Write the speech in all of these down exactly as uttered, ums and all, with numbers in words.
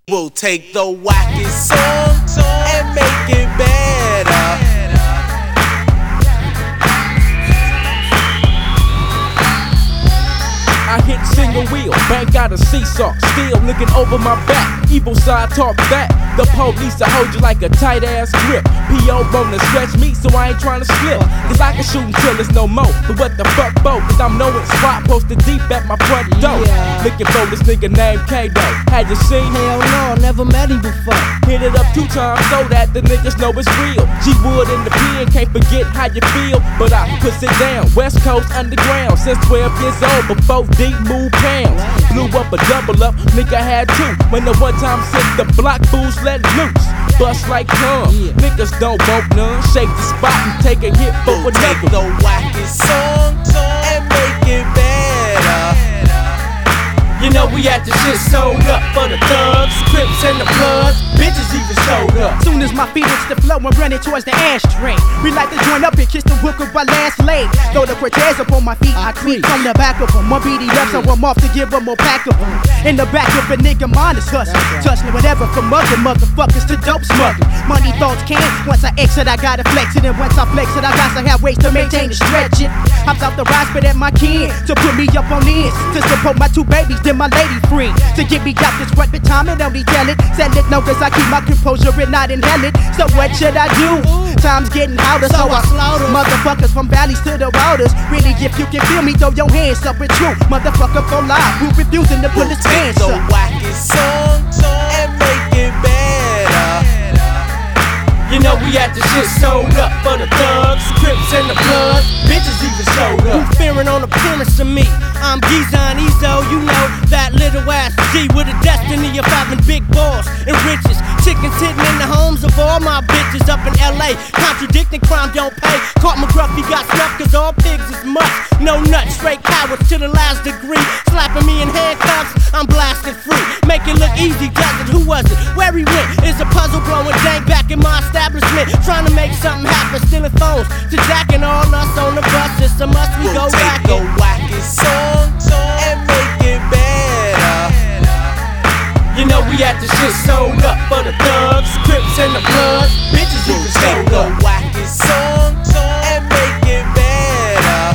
We'll take the wackest song and make it better. I hit single wheel, bank out a seesaw, still looking over my back. Evil side talk back. The police will hold you like a tight ass grip. P O wanna stretch me, so I ain't tryna slip. Cause I can shoot until there's no more. But what the fuck, bo? Cause I'm knowing spot posted deep at my front door. Yeah. Looking for this nigga named K-Do. Had you seen him? Hell no, never met him before. Hit it up two times so that the niggas know it's real. G-Wood in the pen, can't forget how you feel. But I puts it down, West Coast underground. Since twelve years old, before deep move pounds. Blew up a double up, nigga had two. When the one time since the block fools let loose. Bust like cum, Yeah. niggas don't want none. Shake the spot and take a hit for We'll take another. the wackest song and make it better. You know we had the shit sold up for the thugs, Crips and the Bloods, bitches even showed up. Soon as my feet hits the floor and running towards the ashtray, we like to join up and kiss the hook of our last leg. Throw the Cortez up on my feet, I creep from the back of them. One B D up, so I'm off to give them more pack of them. In the back of a nigga, mind is hustling. Touching whatever from other motherfuckers to dope smuggling. Money thoughts came, once I exit, I gotta flex it. And once I flex it, I got to have ways to maintain and stretch it. Hopped out the ride, spit at my kin to put me up on ends. To support my two babies, then my lady friend. To get me out this rut, but time and only tell it. Sell it, no, cause I keep my composure and not inhale it. So what should I do? Time's getting harder, so, So I I slaughter motherfuckers from valleys to the waters. Really, if you can feel me, throw your hands up with true. Motherfucker for life, who refusing to put We'll his take hands the up. wackest song and make it better. You know we had the shit sold up for the thugs, Crips and the Bloods, bitches even showed Who up. fearing on appearance of me? I'm Gizon Ezo, you know that little ass G with a destiny of having big balls and riches. Chicken sitting in the homes of all my bitches up in L A. Contradicting crime don't pay. Caught McGruffy got snuffed cause all pigs is much. No nuts, straight cowards to the last degree. Slapping me in handcuffs, I'm blasted free. Make it look easy, does it? Who was it? Where he went? Is a puzzle blowing dank back in my establishment. Trying to make something happen, stealing phones to jacking all us on the bus. It's a must, we We'll go take back the it. wackest song and make it better. You know we had the shit sold up for the thugs, Crips and the Bloods, bitches We'll even take showed the up. wackest song and make it better.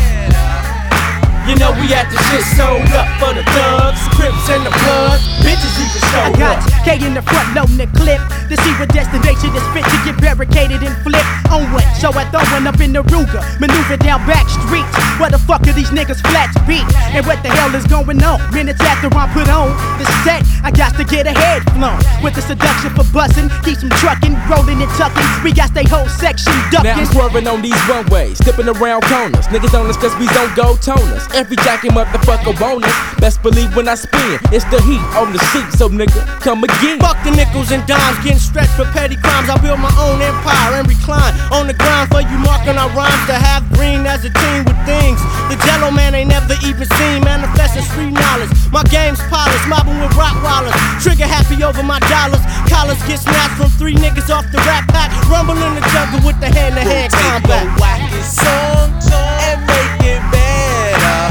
You know we had the shit sold up for the thugs, Crips and the Bloods, bitches even I showed got up. K in the front, loading the clip to see what destination is fit to get barricaded and flip. On what? So I throwing up in the Ruger, maneuver down back streets. Where the fuck are these niggas flats beat? And what the hell is going on? Minutes after I put on the set, I got to get a head flown. With the seduction for bussin', keep some trucking, rolling and tucking. We got they whole section Now I'm ducking. swerving on these runways, dipping around corners. Niggas on us cause we don't go toners. Every jockey motherfucker want us. Best believe when I spin, it's the heat on the seat. So nigga, come again. Fuck the nickels and dimes, getting stretched for petty crimes. I build my own empire and recline on the ground for you marking our rhymes to have green as a team with things the jello man ain't never even seen. Manifesting street knowledge, my game's polished, mobbing with Rottweilers. Trigger happy over my dollars. Collars get snatched from three niggas off the rap pack. Rumble in the jungle with the hand to We'll hand take the combat. wackest song and make it better.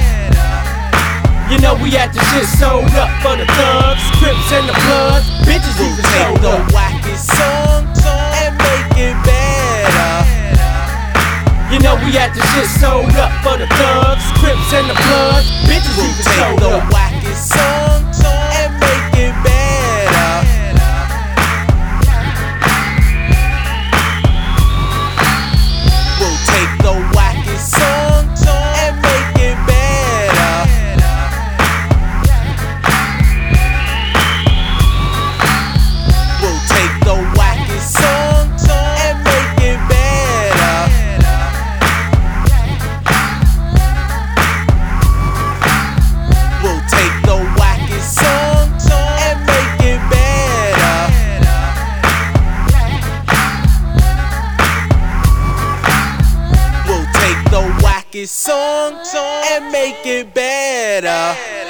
You know we had the shit sold up for the thugs, Crips and the Bloods, bitches We'll even take showed the up. wackest song and make it better. You know we had the shit sold up for the thugs, Crips and the Bloods, bitches We'll even take showed the up. wackest song and make it better. We'll take the wackest song and make it better. We'll take the wackest song and make it better. We'll take the wackest song and make it better. We'll take the wackest song and make it better.